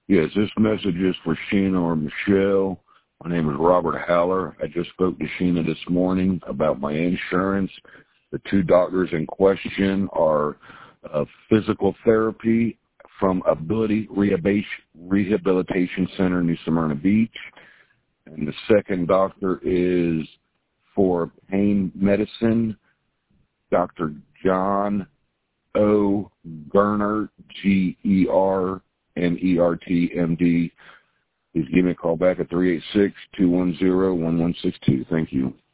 Yes, this message is for Sheena or Michelle. My name is Robert Haller. I just spoke to Sheena this morning about my insurance. The two doctors in question are physical therapy from Ability Rehabilitation Center, New Smyrna Beach. And the second doctor is for pain medicine, Dr. John O. Gernert, Gernert, MD. Please give me a call back at 386-210-1162. Thank you.